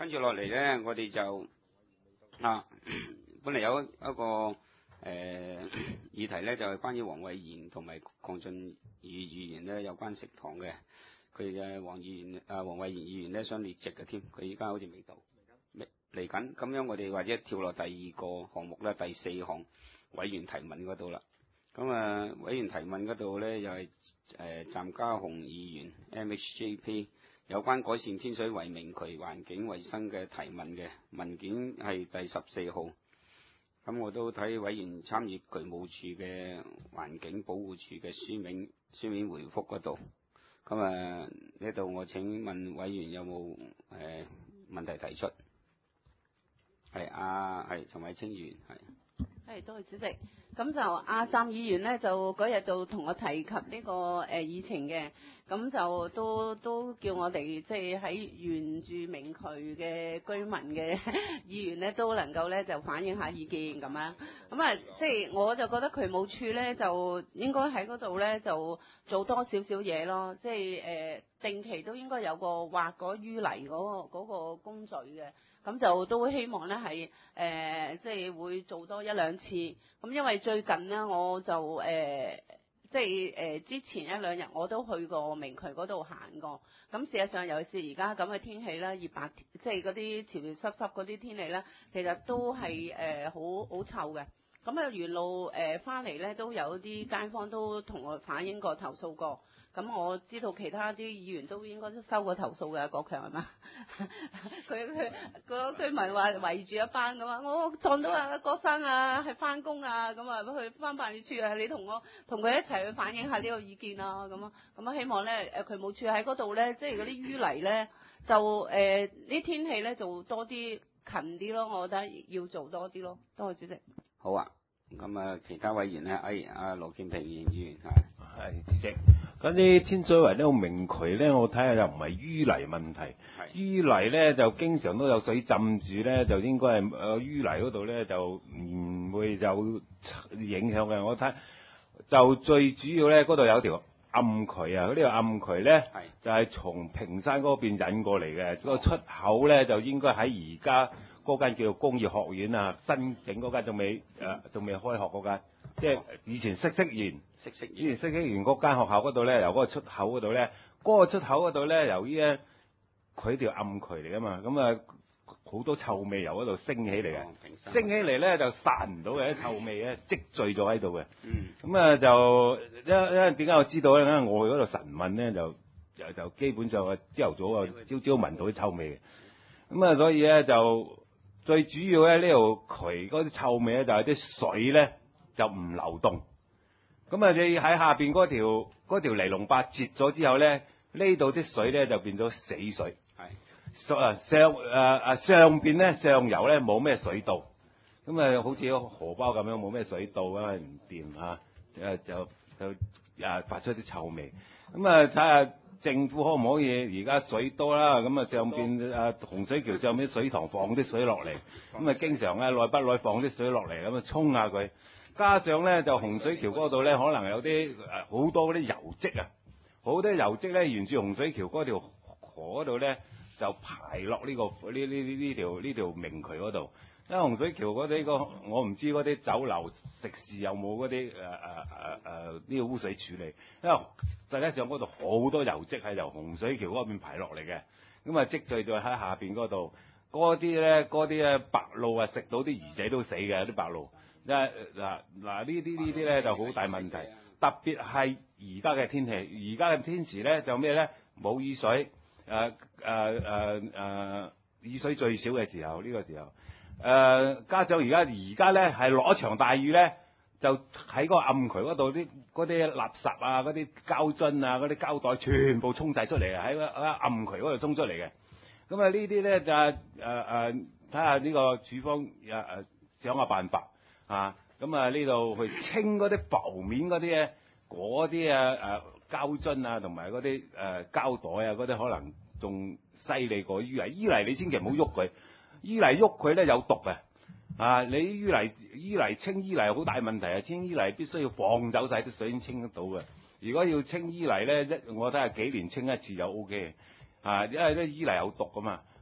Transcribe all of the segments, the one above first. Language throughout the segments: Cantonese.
跟住落嚟咧，我哋就本嚟有一個議題咧，就係關於黃偉賢同埋鄺俊宇議員咧有關食堂嘅。佢嘅黃偉賢議員咧想列席嘅添，佢依家好似未到，嚟緊。咁樣我哋或者跳落第二個項目啦，第四項委員提問嗰度啦。咁委員提問嗰度咧又係湛家雄議員 MHJP 有關改善天水圍明渠環境衛生嘅提問嘅文件係第14號。咁我都睇委員參與渠務署嘅環境保護署嘅書面回覆嗰度。咁呢度我請問委員有冇問題提出？係陳偉清議員係。 多謝主席。咁就阿湛議員呢，就嗰日就同我提及呢個議程嘅，咁就都叫我哋即係喺原住明渠嘅居民嘅議員呢，都能夠呢就反映下意見咁樣。咁即係我就覺得渠務處呢，就應該喺嗰度呢，就做多少少嘢咯，即係定期都應該有個挖嗰淤泥嗰個工序嘅。咁就都希望咧係即係會做多一兩次。咁因為最近呢，我就即係之前一兩日我都去過明渠嗰度行過。咁事實上尤其是而家咁嘅天氣啦，熱白即係嗰啲潮潮濕濕嗰啲天氣咧，其實都係好臭嘅。咁沿路翻嚟咧，都有啲街坊都同我反映過投訴過。咁我知道其他啲議員都應該都收過投訴嘅，國強係嘛？佢個居民話圍住一班咁啊，我撞到啊郭生啊，係翻工啊，咁啊去翻辦事處啊，你同佢一齊去反映下呢個意見啊，咁啊希望咧渠務處喺嗰度咧，即係嗰啲淤泥咧，就呢天氣咧做多啲勤啲咯，我覺得要做多啲咯。多謝主席。 好啊，咁其他委員咧，阿羅健平議員係主席。嗰啲天水圍呢個明渠咧，我睇下又唔係淤泥問題，淤泥咧就經常都有水浸住咧，就應該係淤泥嗰度咧就唔會有影響嘅。我睇就最主要咧，嗰度有條暗渠啊，嗰條暗渠咧就係從屏山嗰邊引過嚟嘅，嗰個出口咧就應該喺而家嗰間叫做工業學院啊，新整嗰間仲未開學嗰間。即係以前嗇色園嗰間學校嗰度咧，由嗰個出口嗰度咧，由於咧佢條暗渠嚟㗎嘛，咁好多臭味由嗰度升起嚟嘅，升起嚟咧就散唔到嘅，啲臭味咧積聚咗喺度嘅。咁就因為點解我知道咧？因為我去嗰度晨運咧，就基本上朝頭早朝聞到啲臭味嘅。咁所以咧就最主要咧呢條渠嗰啲臭味咧就係啲水咧。就唔流動，咁你喺下邊嗰條尼龍壩截咗之後咧，呢度啲水咧就變咗死水，上邊咧上游咧冇咩水道，咁好似個荷包咁樣冇咩水道啊，唔掂就發出啲臭味，咁睇下政府可唔可以而家水多啦，咁上邊洪水橋上邊水塘放啲水落嚟，咁經常耐不耐放啲水落嚟，咁沖下佢。加上咧就洪水橋嗰度咧，可能有啲好多嗰啲油漬啊，好多油漬咧沿住洪水橋嗰條河嗰度咧就排落呢條明渠嗰度。因為洪水橋嗰啲我唔知嗰啲酒樓食肆有冇嗰啲呢個污水處理，因為實際上嗰度好多油漬係由洪水橋嗰邊排落嚟嘅，咁積聚咗喺下邊嗰度，嗰啲咧白鷺啊食到啲魚仔都死嘅，啲白鷺。嗱呢啲咧就好大問題，特別係而家嘅天氣，而家嘅天時咧就咩咧？冇雨水，雨水最少嘅時候呢個時候，加上而家咧係落一場大雨咧，就喺個暗渠嗰度嗰啲垃圾啊、嗰啲膠樽啊、嗰啲膠袋全部沖晒出嚟啊！喺個暗渠嗰度沖出嚟嘅，咁呢啲咧就睇下呢個處方想下辦法。呢度去清嗰啲浮面嗰啲膠樽啊，同埋嗰啲膠袋啊，嗰啲可能仲犀利過淤泥。淤泥你千祈唔好喐佢，淤泥喐佢咧有毒嘅。你淤泥清淤泥好大問題啊！清淤泥必須要放走晒啲水先清得到嘅。如果要清淤泥咧，我睇下幾年清一次就 O K。因為啲淤泥有毒噶嘛。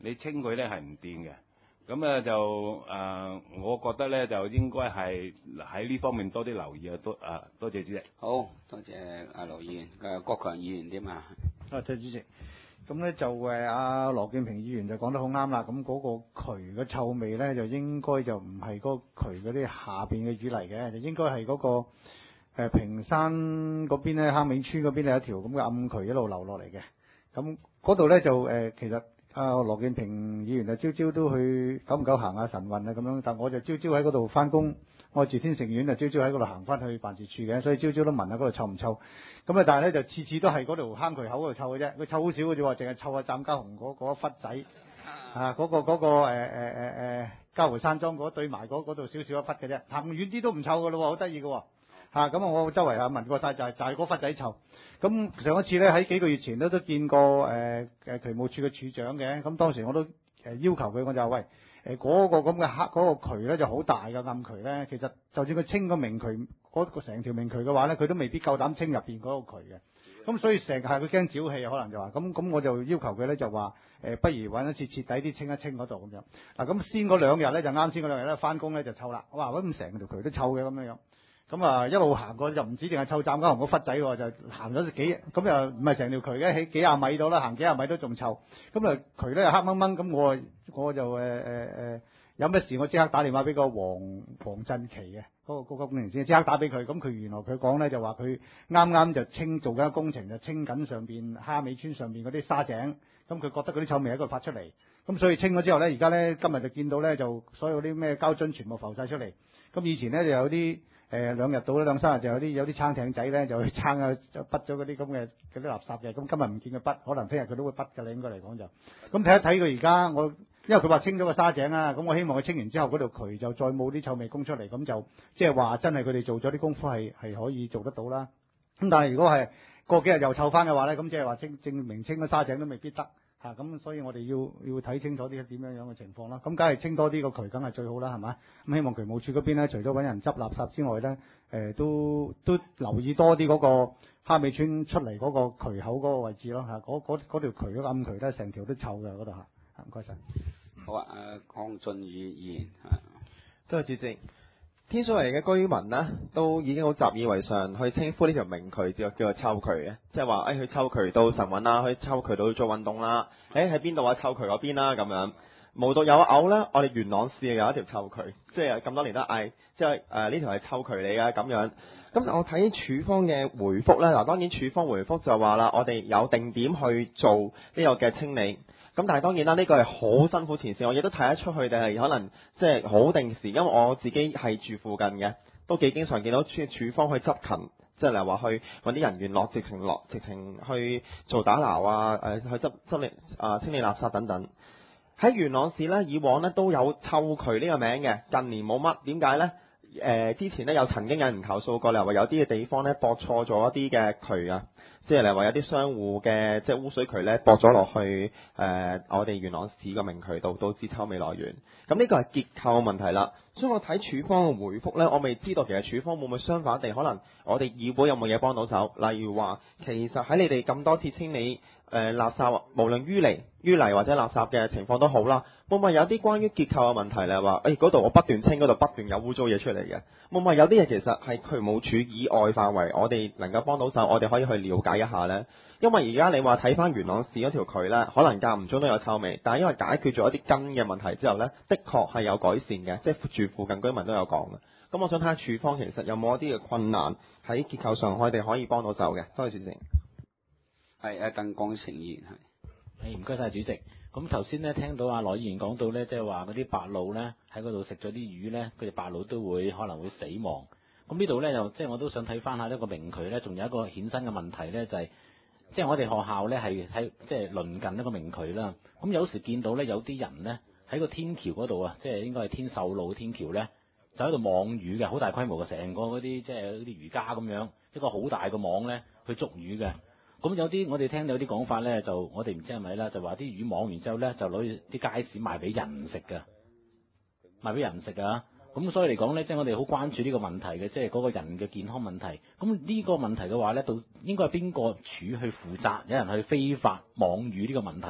你清佢咧係唔掂嘅。咁啊就我覺得咧就應該係喺呢方面多啲留意啊！多謝主席。 好多謝阿羅議員，郭強議員點啊？ 多謝主席。咁咧就阿羅健平議員就講得好啱啦。咁嗰個渠嘅臭味咧，就應該就唔係嗰個渠嗰啲下邊嘅淤泥嘅，就應該係嗰個屏山嗰邊咧，坑尾村嗰邊有一條咁嘅暗渠一路流落嚟嘅。咁嗰度咧就其實。羅健平議員就朝朝都去久唔久行下晨運啊咁樣，但我就朝朝喺嗰度翻工，我住天成苑就朝朝喺嗰度行翻去辦事處嘅，所以朝朝都聞下嗰度臭唔臭。咁啊，但係咧就次次都係嗰條坑渠口嗰度臭嘅啫，佢臭好少嘅啫喎，淨係臭下湛江紅嗰一忽仔啊，嗰個嘉湖山莊嗰對埋嗰度少少一忽嘅啫，行遠啲都唔臭嘅咯喎，好得意嘅喎。咁我周圍聞過晒，就係嗰忽仔臭。咁上一次咧喺幾個月前都見過渠務處嘅處長嘅，咁當時我都要求佢，我就話喂嗰個咁嘅嗰個渠咧就好大嘅暗渠咧，其實就算佢清個明渠嗰個成條明渠嘅話咧，佢都未必夠膽清入邊嗰個渠嘅。咁所以成日係佢驚沼氣，可能就話咁我就要求佢咧就話不如揾一次徹底啲清一清嗰度咁樣。嗱咁先嗰兩日咧就啱先嗰兩日咧翻工咧就臭啦，哇咁成條渠都臭嘅咁樣。咁啊一路行過就唔止淨係臭湛江紅嗰忽仔喎，就行咗咁又唔係成條渠嘅，起幾廿米到啦，行幾廿米都仲臭。咁啊渠咧又黑掹掹，咁我就有乜事我即刻打電話俾個黃振奇嘅嗰個工程師，即刻打俾佢。咁佢原來佢講咧就話佢啱啱就做緊工程，就清緊上邊蝦尾村上邊嗰啲沙井。咁佢覺得嗰啲臭味喺度發出嚟，咁所以清咗之後咧，而家咧今日就見到咧就所有啲咩膠樽全部浮晒出嚟。咁以前咧就有啲2日到兩三日就有啲撐艇仔咧就去撐啊，就滗咗嗰啲咁嘅嗰啲垃圾嘅。咁今日唔見佢滗，可能聽日佢都會滗㗎啦，應該嚟講就。咁睇一睇佢而家因為佢話清咗個沙井啊，咁我希望佢清完之後嗰條渠就再冇啲臭味供出嚟，咁就即係話真係佢哋做咗啲功夫係可以做得到啦。咁但係如果係過幾日又臭翻嘅話咧，咁即係話證明清個沙井都未必得嚇。咁所以我哋要睇清楚啲點樣嘅情況啦。咁梗係清多啲個渠梗係最好啦，係咪？咁希望渠務處嗰邊咧，除咗揾人執垃圾之外咧，都留意多啲嗰個蝦尾村出嚟嗰個渠口嗰個位置咯嚇。嗰條渠嗰個暗渠咧，成條都臭嘅嗰度嚇。唔該晒。 好啊，鄺俊宇議員多謝主席。天水圍嘅居民呢，都已經好習以為常去稱呼呢條明渠叫做臭渠嘅，即係話去臭渠到晨運啦，去臭渠道做運動啦。喺邊度啊？臭渠嗰邊啦咁樣。無獨有偶呢，我哋元朗市有一條臭渠，即係咁多年都嗌，即係呢條係臭渠嚟㗎咁樣。咁我睇處方嘅回覆呢，嗱當然處方回覆就話啦，我哋有定點去做呢個嘅清理。咁但係當然啦，呢個係好辛苦前線，我亦都睇得出佢哋係可能即係好定時，因為我自己係住附近嘅，都幾經常見到處方去執勤，即係例如話去揾啲人員直情去做打撈啊，去清理垃圾等等。喺元朗市呢，以往呢都有臭渠呢個名嘅，近年冇乜，點解呢？之前呢有曾經有人投訴過，例如話有啲嘅地方呢駁錯咗一啲嘅渠啊。即係例如話有啲商戶嘅即係污水渠咧駁咗落去我哋元朗市個明渠道，導致臭味來源。咁呢個係結構問題啦。所以我睇處方嘅回覆咧，我未知道其實處方會唔會相反地，可能我哋議會有冇嘢幫到手？例如話，其實喺你哋咁多次清理垃圾，無論淤泥或者垃圾嘅情況都好啦，會唔會有啲關於結構嘅問題咧？話嗰度我不斷清，嗰度不斷有污糟嘢出嚟嘅。會唔會有啲嘢其實係渠務署以外範圍，我哋能夠幫到手，我哋可以去了解一下呢？因為而家你話睇翻元朗市嗰條渠呢，可能間唔中都有臭味，但係因為解決咗一啲根嘅問題之後呢，的確係有改善嘅，即係住附近居民都有講嘅。咁我想睇下處方其實有冇一啲嘅困難喺結構上，我哋可以幫到手嘅。多謝主席。 係鄧光成議員係。 唔該晒主席。咁頭先咧聽到阿羅議員講到咧，即係話嗰啲白鷺咧喺嗰度食咗啲魚咧，佢哋白鷺都會可能會死亡。咁呢度咧又即係我都想睇翻下呢個明渠咧，仲有一個衍生嘅問題咧，就係即係我哋學校咧係喺即係鄰近一個明渠啦。咁有時見到咧有啲人咧喺個天橋嗰度啊，即係應該係天秀路天橋咧，就喺度網魚嘅，好大規模嘅，成個嗰啲即係嗰啲魚家咁樣，一個好大嘅網咧去捉魚嘅。咁有啲我哋聽到有啲講法咧，就我哋唔知係咪啦，就話啲魚網完之後咧，就攞啲街市賣俾人食嘅，賣俾人食啊！咁所以嚟講咧，即係我哋好關注呢個問題嘅，即係嗰個人嘅健康問題。咁呢個問題嘅話咧，到應該係邊個處去負責？有人去非法網魚呢個問題咧，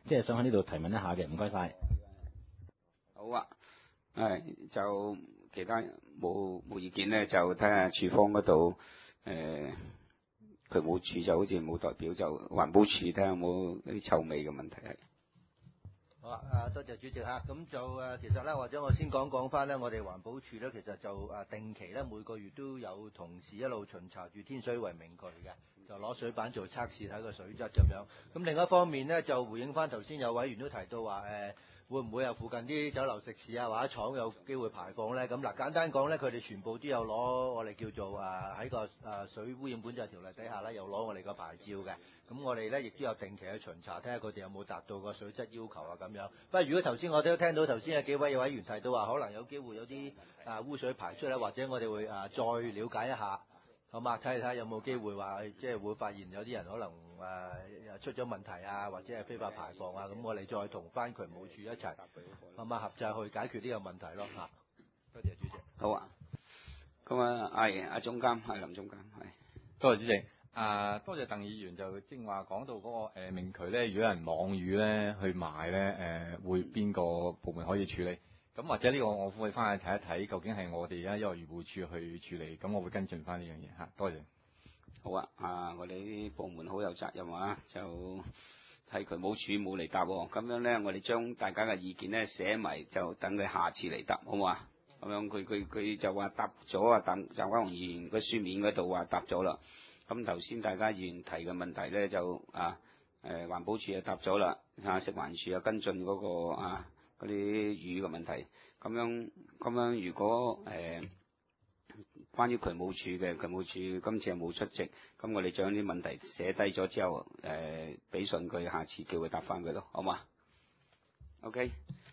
即係想喺呢度提問一下嘅，唔該晒。 好啊，就其他冇意見咧，就睇下處方嗰度渠務處就好似冇代表，就環保處睇下有冇啲臭味嘅問題係。 好啊，多謝主席嚇。咁就其實咧，或者我先講翻咧，我哋環保署咧，其實就定期咧每個月都有同事一路巡查住天水圍明渠嘅，就攞水板做測試睇個水質咁樣。咁另一方面咧，就回應翻頭先有委員都提到話會唔會有附近啲酒樓食肆啊或者廠有機會排放咧？咁嗱，簡單講咧，佢哋全部都有攞我哋叫做喺個水污染管制條例底下咧，有攞我哋個牌照嘅。咁我哋咧亦都有定期去巡查，睇下佢哋有冇達到個水質要求啊咁樣。不過如果頭先我哋都聽到頭先有幾位委員提到話，可能有機會有啲污水排出咧，或者我哋會再了解一下，好嘛？睇下有冇機會話即係會發現有啲人可能出咗問題啊，或者係非法排放啊，咁我哋再同翻渠務處一齊，好嘛，合作去解決呢個問題咯嚇。多謝主席。 好啊，咁阿總監係林總監係。 多謝主席。多謝鄧議員就正話講到嗰個明渠咧，如果有人網魚咧去賣咧，會邊個部門可以處理？咁或者呢個我會翻去睇一睇，究竟係我哋而家因為漁護處去處理，咁我會跟進翻呢樣嘢嚇。多謝。 好啊，我哋啲部門好有責任啊，就睇渠務處冇嚟答喎，咁樣咧我哋將大家嘅意見咧寫埋，就等佢下次嚟答，好唔好啊？咁樣佢就話答咗啊，鄧家榮議員個書面嗰度話答咗啦。咁頭先大家議員提嘅問題咧，就環保署就答咗啦，食環署又跟進嗰個嗰啲魚嘅問題。咁樣如果關於渠務處嘅，渠務處今次係冇出席，咁我哋將啲問題寫低咗之後，俾信佢，下次叫佢答翻佢咯，好嘛？OK。